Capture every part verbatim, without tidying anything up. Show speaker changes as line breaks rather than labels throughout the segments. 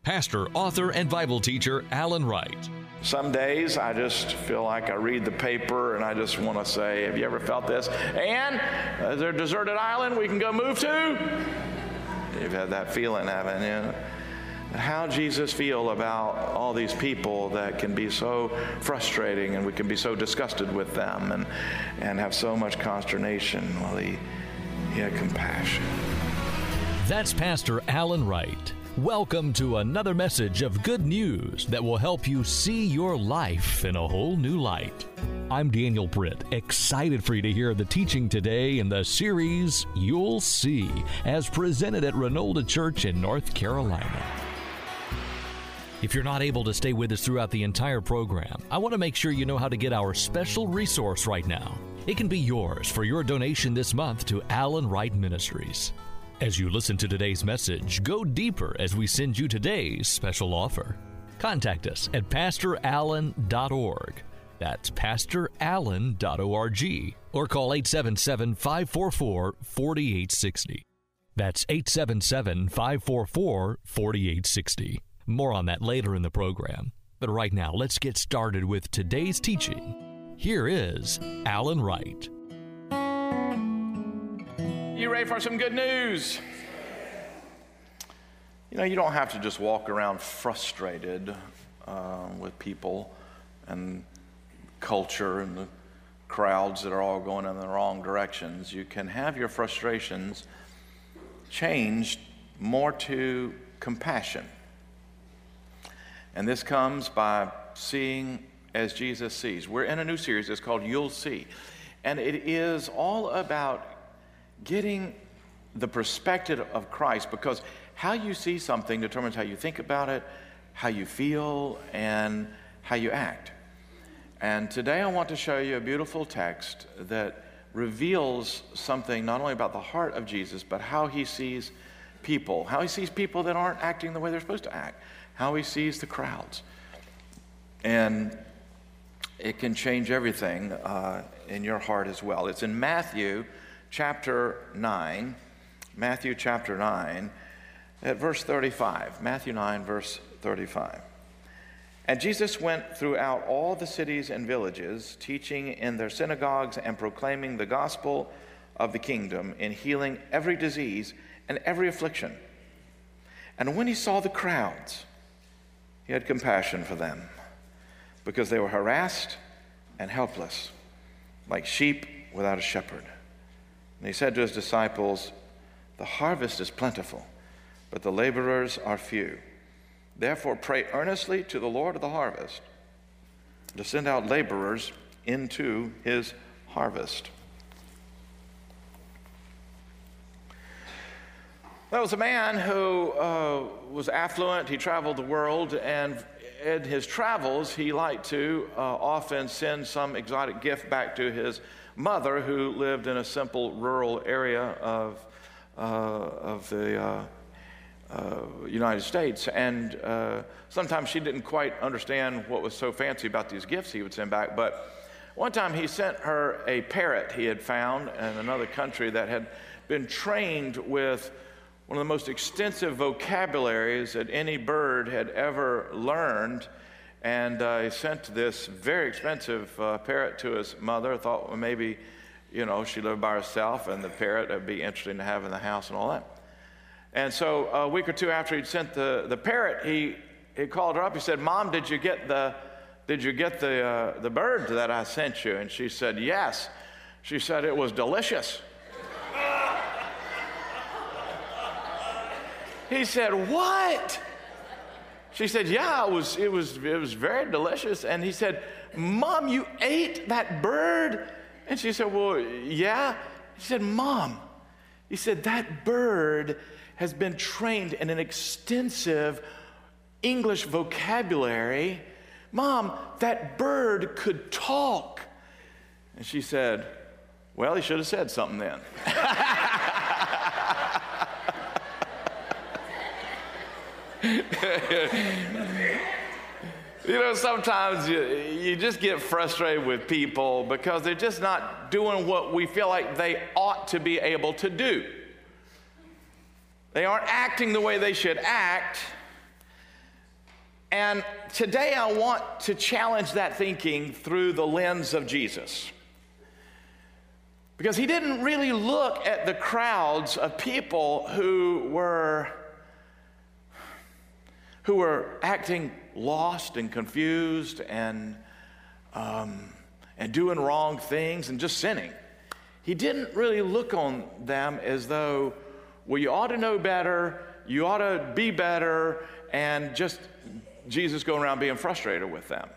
pastor, author, and Bible teacher Alan Wright.
Some days I just feel like I read the paper and I just want to say, have you ever felt this? And is there a deserted island we can go move to? You've had that feeling, haven't you? How Jesus feel about all these people that can be so frustrating, and we can be so disgusted with them and, and have so much consternation. Well, he, he had compassion.
That's Pastor Alan Wright. Welcome to another message of good news that will help you see your life in a whole new light. I'm Daniel Britt, excited for you to hear the teaching today in the series You'll See, as presented at Renolda Church in North Carolina. If you're not able to stay with us throughout the entire program, I want to make sure you know how to get our special resource right now. It can be yours for your donation this month to Alan Wright Ministries. As you listen to today's message, go deeper as we send you today's special offer. Contact us at pastor allen dot org. That's pastor allen dot org. Or call eight seven seven, five four four, four eight six zero. That's eight seven seven, five four four, four eight six zero. More on that later in the program. But right now, let's get started with today's teaching. Here is Alan Wright.
You ready for some good news? You know, you don't have to just walk around frustrated uh, with people and culture and the crowds that are all going in the wrong directions. You can have your frustrations changed more to compassion. And this comes by seeing as Jesus sees. We're in a new series. It's called You'll See. And it is all about getting the perspective of Christ, because how you see something determines how you think about it, how you feel, and how you act. And today I want to show you a beautiful text that reveals something not only about the heart of Jesus, but how he sees people, how he sees people that aren't acting the way they're supposed to act, how he sees the crowds. And it can change everything uh, in your heart as well. It's in Matthew chapter nine, Matthew chapter nine, at verse thirty-five. Matthew nine, verse thirty-five. And Jesus went throughout all the cities and villages, teaching in their synagogues and proclaiming the gospel of the kingdom, and healing every disease and every affliction. And when he saw the crowds, he had compassion for them, because they were harassed and helpless, like sheep without a shepherd. And he said to his disciples, the harvest is plentiful, but the laborers are few. Therefore pray earnestly to the Lord of the harvest to send out laborers into his harvest. There was a man who uh, was affluent. He traveled the world, and in his travels, he liked to uh, often send some exotic gift back to his mother, who lived in a simple rural area of uh, of the uh, uh, United States. And uh, sometimes she didn't quite understand what was so fancy about these gifts he would send back. But one time he sent her a parrot he had found in another country that had been trained with one of the most extensive vocabularies that any bird had ever learned. And uh, he sent this very expensive uh, parrot to his mother. Thought, well, maybe, you know, she lived by herself and the parrot would be interesting to have in the house and all that. And so a week or two after he'd sent the, the parrot, he, he called her up. He said, Mom, did you get the, did you get the, uh, the bird that I sent you? And she said, yes. She said, it was delicious. He said, what? She said, yeah, it was, it was, it was very delicious. And he said, Mom, you ate that bird? And she said, well, yeah. He said, Mom, he said, that bird has been trained in an extensive English vocabulary. Mom, that bird could talk. And she said, well, he should have said something then. You know, sometimes you, you just get frustrated with people because they're just not doing what we feel like they ought to be able to do. They aren't acting the way they should act. And today I want to challenge that thinking through the lens of Jesus. Because he didn't really look at the crowds of people who were, who were acting lost and confused and, um, and doing wrong things and just sinning. He didn't really look on them as though, well, you ought to know better, you ought to be better, and just Jesus going around being frustrated with them.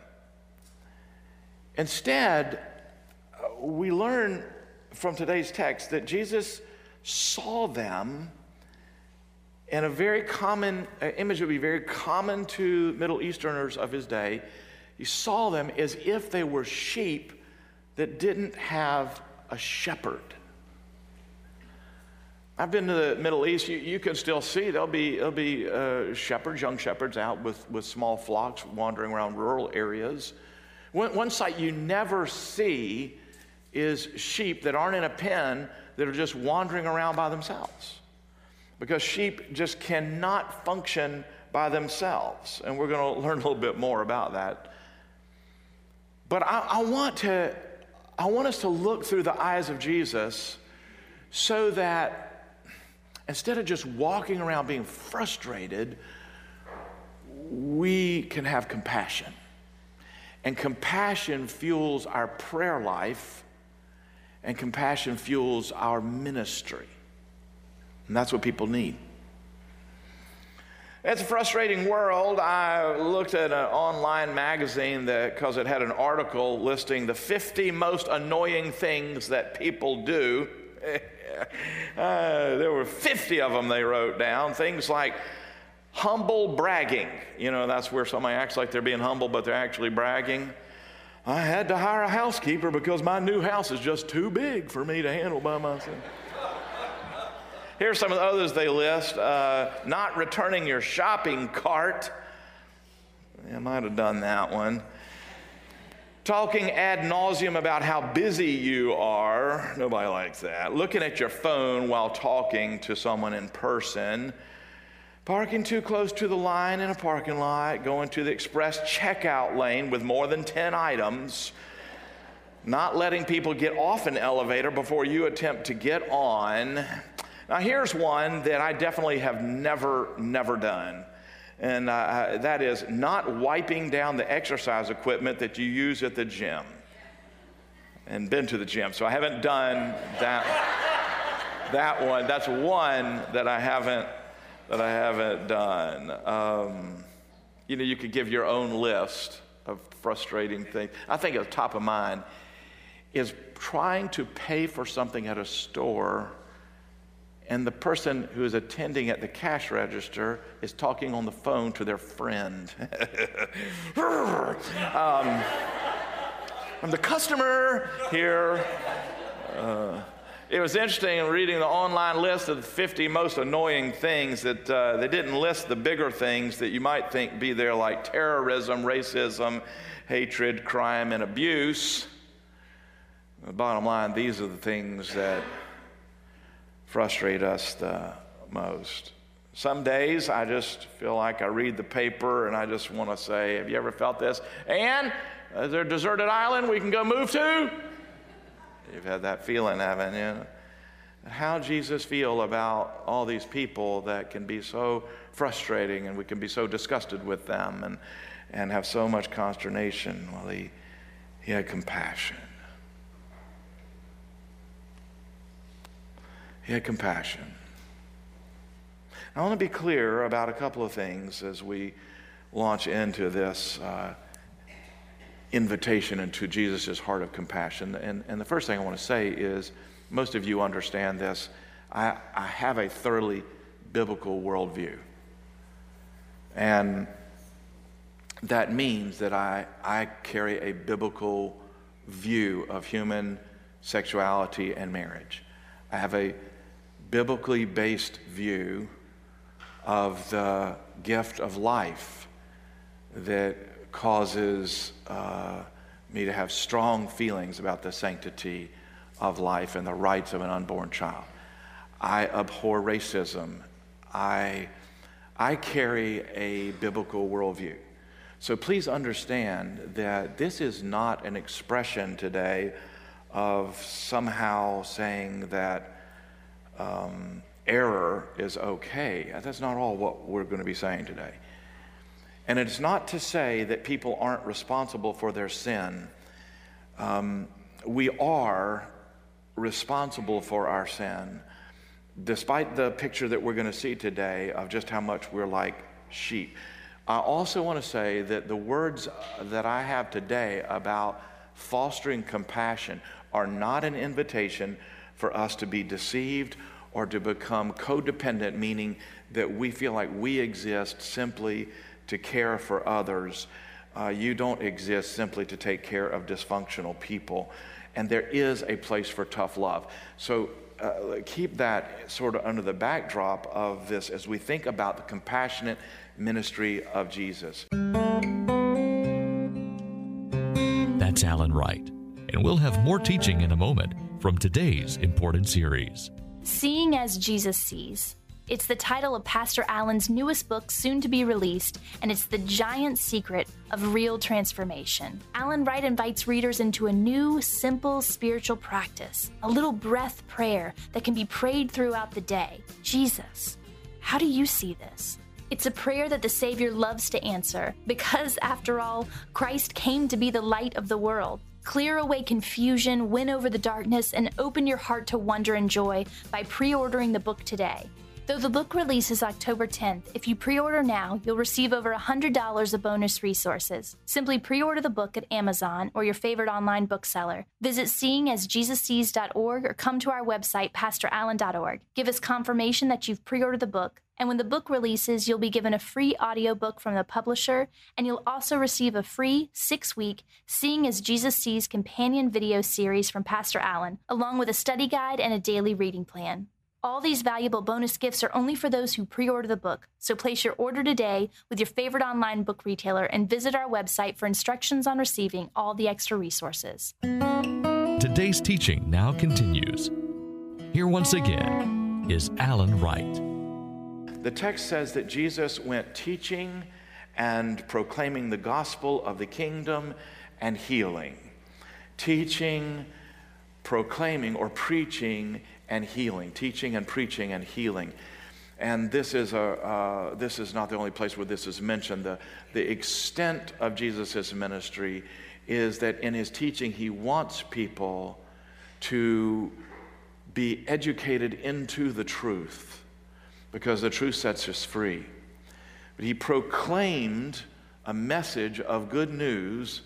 Instead, we learn from today's text that Jesus saw them in a very common uh, image that would be very common to Middle Easterners of his day. He saw them as if they were sheep that didn't have a shepherd. I've been to the Middle East. You, you can still see there'll be, there'll be uh, shepherds, young shepherds out with, with small flocks wandering around rural areas. One, one sight you never see is sheep that aren't in a pen that are just wandering around by themselves. Because sheep just cannot function by themselves. And we're going to learn a little bit more about that. But I, I want to, I want us to look through the eyes of Jesus so that instead of just walking around being frustrated, we can have compassion. And compassion fuels our prayer life, and compassion fuels our ministry. And that's what people need. It's a frustrating world. I looked at an online magazine that, because it had an article listing the fifty most annoying things that people do. uh, there were fifty of them they wrote down. Things like humble bragging. You know, that's where somebody acts like they're being humble, but they're actually bragging. I had to hire a housekeeper because my new house is just too big for me to handle by myself. Here's some of the others they list. Uh, not returning your shopping cart. I might have done that one. Talking ad nauseum about how busy you are. Nobody likes that. Looking at your phone while talking to someone in person. Parking too close to the line in a parking lot, going to the express checkout lane with more than ten items, not letting people get off an elevator before you attempt to get on. Now here's one that I definitely have never, never done, and uh, that is not wiping down the exercise equipment that you use at the gym. And been to the gym, so I haven't done that, that one. That's one that I haven't that I haven't done. Um, you know, you could give your own list of frustrating things. I think at the top of mind is trying to pay for something at a store, and the person who is attending at the cash register is talking on the phone to their friend. um, I'm the customer here. Uh, It was interesting reading the online list of the fifty most annoying things that uh, they didn't list the bigger things that you might think be there, like terrorism, racism, hatred, crime, and abuse. The bottom line, these are the things that frustrate us the most. Some days I just feel like I read the paper and I just want to say, have you ever felt this? And is there a deserted island we can go move to? You've had that feeling, haven't you? How Jesus feel about all these people that can be so frustrating, and we can be so disgusted with them and, and have so much consternation. Well, he, he had compassion. He had compassion. I want to be clear about a couple of things as we launch into this uh, invitation into Jesus' heart of compassion. And, and the first thing I want to say is, most of you understand this, I, I have a thoroughly biblical worldview. And that means that I, I carry a biblical view of human sexuality and marriage. I have a biblically based view of the gift of life that causes uh, me to have strong feelings about the sanctity of life and the rights of an unborn child. I abhor racism. I, I carry a biblical worldview. So please understand that this is not an expression today of somehow saying that um, error is okay. That's not all what we're going to be saying today. And it's not to say that people aren't responsible for their sin. Um, we are responsible for our sin, despite the picture that we're going to see today of just how much we're like sheep. I also want to say that the words that I have today about fostering compassion are not an invitation for us to be deceived or to become codependent, meaning that we feel like we exist simply to care for others. Uh, you don't exist simply to take care of dysfunctional people. And there is a place for tough love. So uh, keep that sort of under the backdrop of this as we think about the compassionate ministry of Jesus.
That's Alan Wright. And we'll have more teaching in a moment from today's important series.
Seeing as Jesus Sees. It's the title of Pastor Alan's newest book, soon to be released, and it's the giant secret of real transformation. Alan Wright invites readers into a new, simple spiritual practice, a little breath prayer that can be prayed throughout the day. Jesus, how do you see this? It's a prayer that the Savior loves to answer because, after all, Christ came to be the light of the world. Clear away confusion, win over the darkness, and open your heart to wonder and joy by pre-ordering the book today. Though the book releases October tenth, if you pre-order now, you'll receive over one hundred dollars of bonus resources. Simply pre-order the book at Amazon or your favorite online bookseller. Visit seeing as jesus sees dot org or come to our website, pastor allen dot org. Give us confirmation that you've pre-ordered the book, and when the book releases, you'll be given a free audiobook from the publisher, and you'll also receive a free six-week Seeing as Jesus Sees companion video series from Pastor Alan, along with a study guide and a daily reading plan. All these valuable bonus gifts are only for those who pre-order the book, so place your order today with your favorite online book retailer and visit our website for instructions on receiving all the extra resources.
Today's teaching now continues. Here once again is Alan Wright.
The text says that Jesus went teaching and proclaiming the gospel of the kingdom and healing. Teaching, proclaiming, or preaching and healing, teaching and preaching and healing. And this is a uh, this is not the only place where this is mentioned. The, the extent of Jesus' ministry is that in his teaching, he wants people to be educated into the truth, because the truth sets us free. But he proclaimed a message of good news,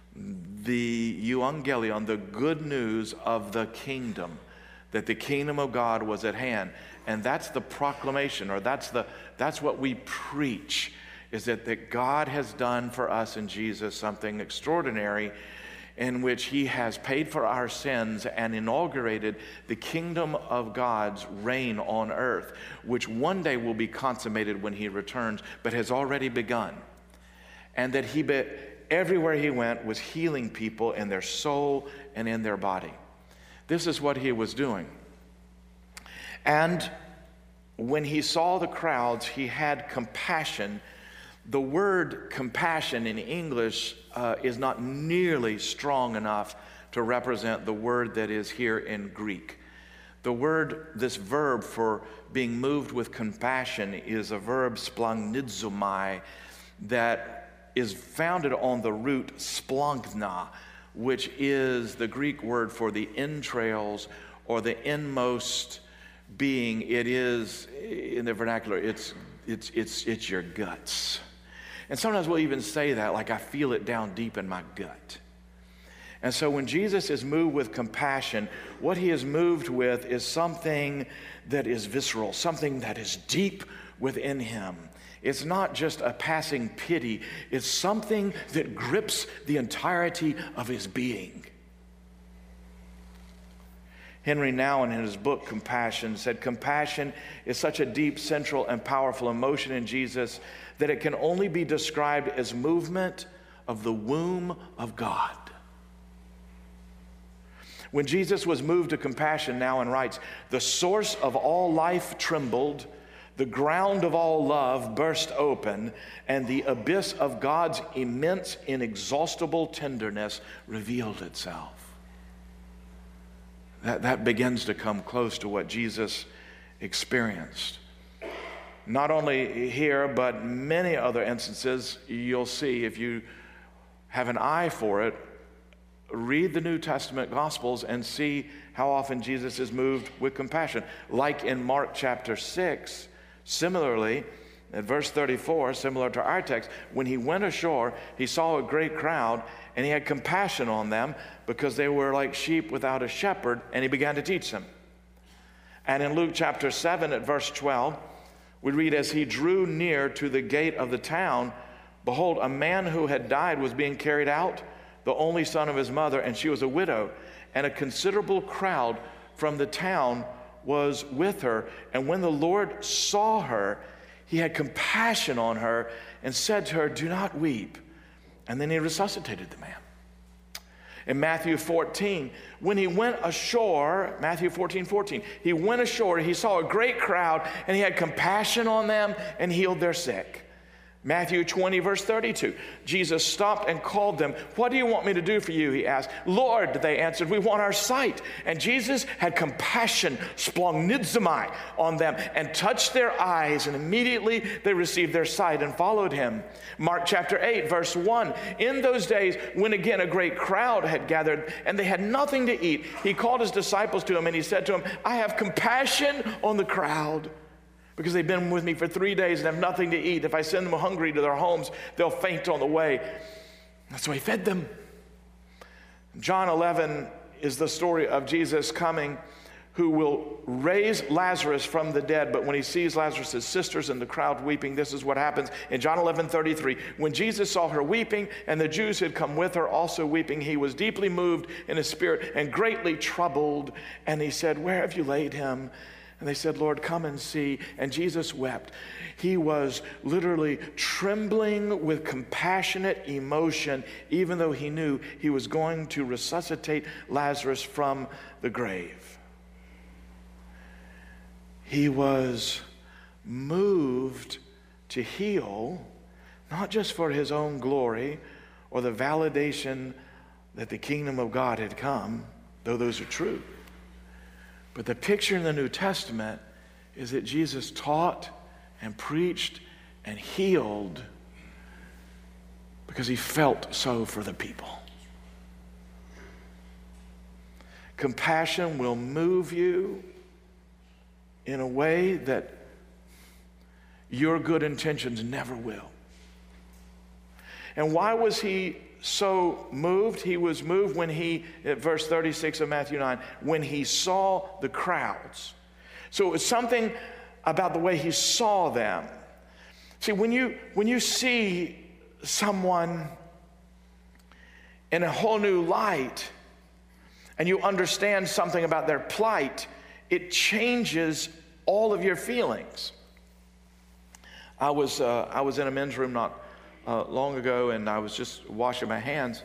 the euangelion, the good news of the kingdom, that the kingdom of God was at hand. And that's the proclamation, or that's the that's what we preach, is that, that God has done for us in Jesus something extraordinary, in which he has paid for our sins and inaugurated the kingdom of God's reign on earth, which one day will be consummated when he returns, but has already begun. And that he, be, everywhere he went, was healing people in their soul and in their body. This is what he was doing. And when he saw the crowds, he had compassion. The word compassion in English uh, is not nearly strong enough to represent the word that is here in Greek. The word, this verb for being moved with compassion, is a verb splagnidzomai that is founded on the root splagna, which is the Greek word for the entrails or the inmost being. It is, in the vernacular, it's it's it's it's your guts. And sometimes we'll even say that, like, I feel it down deep in my gut. And so when Jesus is moved with compassion, what he is moved with is something that is visceral, something that is deep within him. It's not just a passing pity. It's something that grips the entirety of his being. Henry Nouwen, in his book Compassion, said, compassion is such a deep, central, and powerful emotion in Jesus that it can only be described as movement of the womb of God. When Jesus was moved to compassion, Nouwen writes, the source of all life trembled, the ground of all love burst open, and the abyss of God's immense, inexhaustible tenderness revealed itself. That, that begins to come close to what Jesus experienced. Not only here, but many other instances, you'll see if you have an eye for it, read the New Testament Gospels and see how often Jesus is moved with compassion. Like in Mark chapter six, similarly, at verse thirty-four, similar to our text, when he went ashore, he saw a great crowd, and he had compassion on them because they were like sheep without a shepherd, and he began to teach them. And in Luke chapter seven at verse twelve, we read, as he drew near to the gate of the town, behold, a man who had died was being carried out, the only son of his mother, and she was a widow, and a considerable crowd from the town was with her. And when the Lord saw her, he had compassion on her and said to her, do not weep. And then he resuscitated the man. In Matthew fourteen, when he went ashore, Matthew fourteen, fourteen, he went ashore, he saw a great crowd, and he had compassion on them and healed their sick. Matthew twenty, verse thirty-two, Jesus stopped and called them. What do you want me to do for you? He asked. Lord, they answered, we want our sight. And Jesus had compassion, splongnidzomai, on them and touched their eyes, and immediately they received their sight and followed him. Mark chapter eight, verse one, in those days when again a great crowd had gathered and they had nothing to eat, he called his disciples to him and he said to them, I have compassion on the crowd, because they've been with me for three days and have nothing to eat. If I send them hungry to their homes, they'll faint on the way. That's why he fed them. John eleven is the story of Jesus coming, who will raise Lazarus from the dead. But when he sees Lazarus' sisters and the crowd weeping, this is what happens. In John eleven, thirty-three, when Jesus saw her weeping, and the Jews had come with her also weeping, he was deeply moved in his spirit and greatly troubled. And he said, where have you laid him? And they said, Lord, come and see. And Jesus wept. He was literally trembling with compassionate emotion, even though he knew he was going to resuscitate Lazarus from the grave. He was moved to heal, not just for his own glory or the validation that the kingdom of God had come, though those are true. But the picture in the New Testament is that Jesus taught and preached and healed because he felt so for the people. Compassion will move you in a way that your good intentions never will. And why was he so moved? He was moved when he, at verse thirty-six of Matthew nine, when he saw the crowds. So it was something about the way he saw them. See, when you, when you see someone in a whole new light and you understand something about their plight, it changes all of your feelings. I was, uh, I was in a men's room not Uh, long ago, and I was just washing my hands,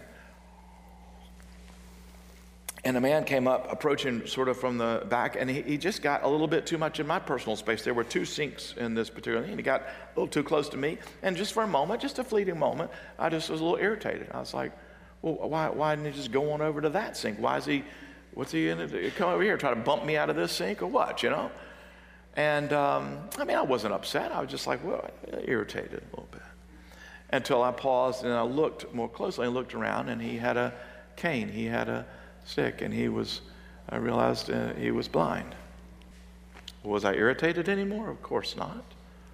and a man came up approaching sort of from the back, and he, he just got a little bit too much in my personal space. There were two sinks in this particular thing, and he got a little too close to me, and just for a moment, just a fleeting moment, I just was a little irritated. I was like, well, why, why didn't he just go on over to that sink? Why is he, what's he in it? Come over here, try to bump me out of this sink or what, you know? And um, I mean, I wasn't upset. I was just like, well, irritated a little bit. Until I paused and I looked more closely. I looked around, and he had a cane. He had a stick, and he was, I realized uh, he was blind. Was I irritated anymore? Of course not.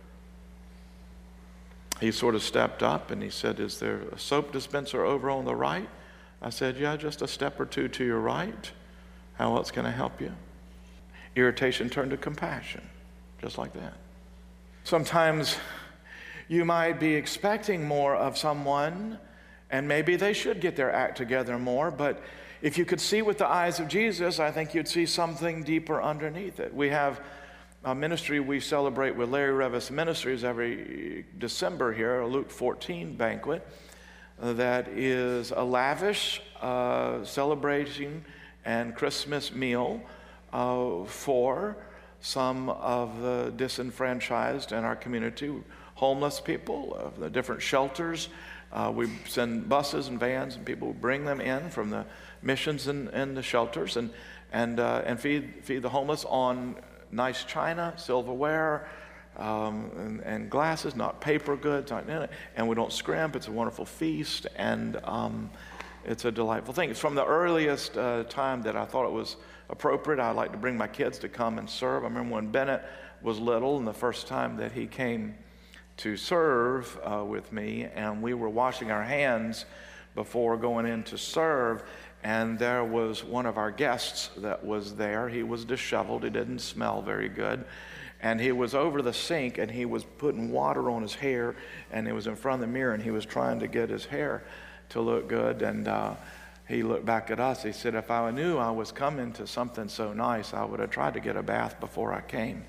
He sort of stepped up and he said, is there a soap dispenser over on the right? I said, yeah, just a step or two to your right. How else can I help you? Irritation turned to compassion, just like that. Sometimes you might be expecting more of someone, and maybe they should get their act together more, but if you could see with the eyes of Jesus, I think you'd see something deeper underneath it. We have a ministry we celebrate with Larry Revis Ministries every December here, a Luke fourteen banquet, uh, that is a lavish uh, celebration and Christmas meal uh, for some of the disenfranchised in our community, homeless people, of the different shelters. Uh, we send buses and vans, and people bring them in from the missions and, and the shelters, and and uh, and feed feed the homeless on nice china, silverware, um, and, and glasses, not paper goods. And we don't scrimp. It's a wonderful feast, and um, it's a delightful thing. It's from the earliest uh, time that I thought it was appropriate. I like to bring my kids to come and serve. I remember when Bennett was little, and the first time that he came to serve uh, with me, and we were washing our hands before going in to serve, and there was one of our guests that was there. He was disheveled. He didn't smell very good, and he was over the sink, and he was putting water on his hair, and he was in front of the mirror, and he was trying to get his hair to look good, and uh, he looked back at us. He said, if I knew I was coming to something so nice, I would have tried to get a bath before I came.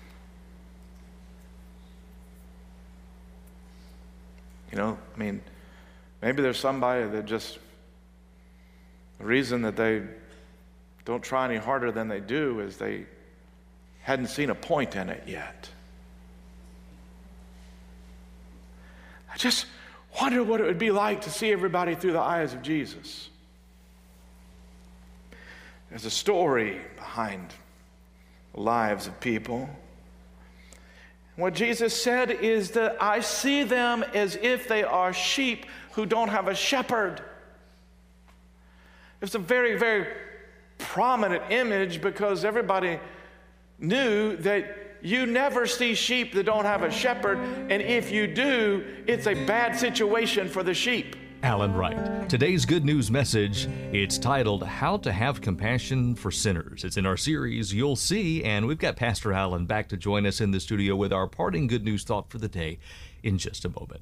You know, I mean, maybe there's somebody that just, the reason that they don't try any harder than they do is they hadn't seen a point in it yet. I just wonder what it would be like to see everybody through the eyes of Jesus. There's a story behind the lives of people. What Jesus said is that I see them as if they are sheep who don't have a shepherd. It's a very, very prominent image because everybody knew that you never see sheep that don't have a shepherd, and if you do, it's a bad situation for the sheep.
Alan Wright. Today's Good News message, it's titled, How to Have Compassion for Sinners. It's in our series, You'll See, and we've got Pastor Alan back to join us in the studio with our parting good news thought for the day in just a moment.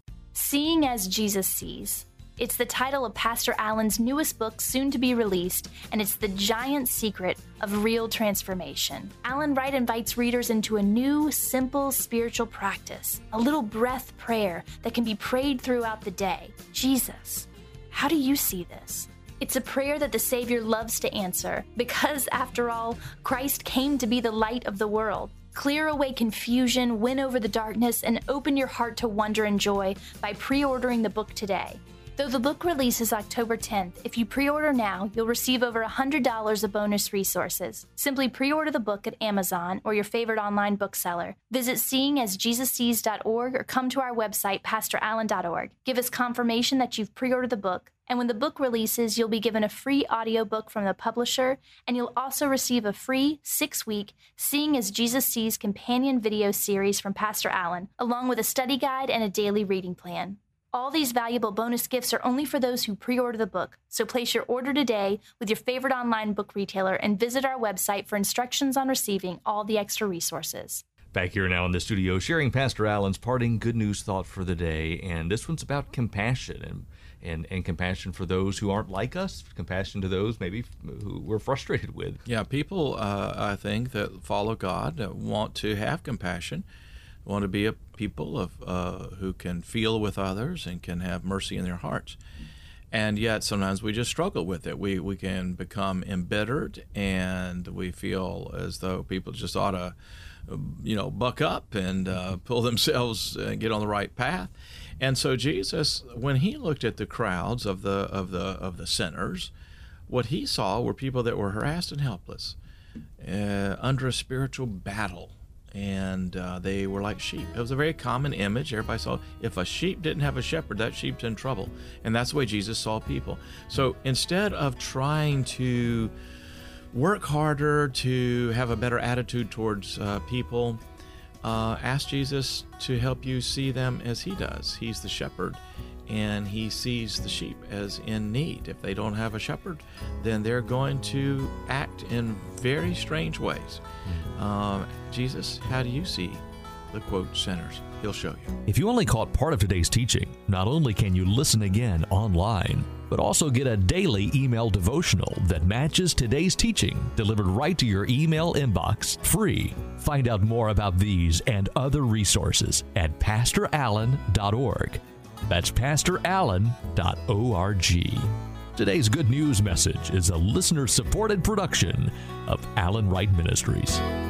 Seeing as Jesus Sees. It's the title of Pastor Alan's newest book, soon to be released, and it's the giant secret of real transformation. Alan Wright invites readers into a new, simple spiritual practice, a little breath prayer that can be prayed throughout the day. Jesus, how do you see this? It's a prayer that the Savior loves to answer because, after all, Christ came to be the light of the world. Clear away confusion, win over the darkness, and open your heart to wonder and joy by pre-ordering the book today. Though the book releases October tenth, if you pre-order now, you'll receive over one hundred dollars of bonus resources. Simply pre-order the book at Amazon or your favorite online bookseller. Visit seeing as jesus sees dot org or come to our website, pastor allen dot org. Give us confirmation that you've pre-ordered the book, and when the book releases, you'll be given a free audiobook from the publisher, and you'll also receive a free six-week Seeing as Jesus Sees companion video series from Pastor Alan, along with a study guide and a daily reading plan. All these valuable bonus gifts are only for those who pre-order the book, so place your order today with your favorite online book retailer and visit our website for instructions on receiving all the extra resources.
Back here now in the studio, sharing Pastor Alan's parting good news thought for the day, and this one's about compassion and and, and compassion for those who aren't like us, compassion to those maybe who we're frustrated with.
Yeah, people, uh, I think, that follow God uh, want to have compassion, want to be a people of uh, who can feel with others and can have mercy in their hearts. And yet sometimes we just struggle with it. We we can become embittered, and we feel as though people just ought to, you know, buck up and uh, pull themselves and get on the right path. And so Jesus, when he looked at the crowds of the of the of the sinners, what he saw were people that were harassed and helpless, uh, under a spiritual battle. And uh, they were like sheep. It was a very common image. Everybody saw, if a sheep didn't have a shepherd, that sheep's in trouble. And that's the way Jesus saw people. So instead of trying to work harder to have a better attitude towards uh, people, uh, ask Jesus to help you see them as he does. He's the shepherd, and he sees the sheep as in need. If they don't have a shepherd, then they're going to act in very strange ways. Um, Jesus, how do you see the, quote, sinners? He'll show you.
If you only caught part of today's teaching, not only can you listen again online, but also get a daily email devotional that matches today's teaching, delivered right to your email inbox, free. Find out more about these and other resources at pastor allen dot org. That's pastor allen dot org. Today's Good News message is a listener-supported production of Alan Wright Ministries.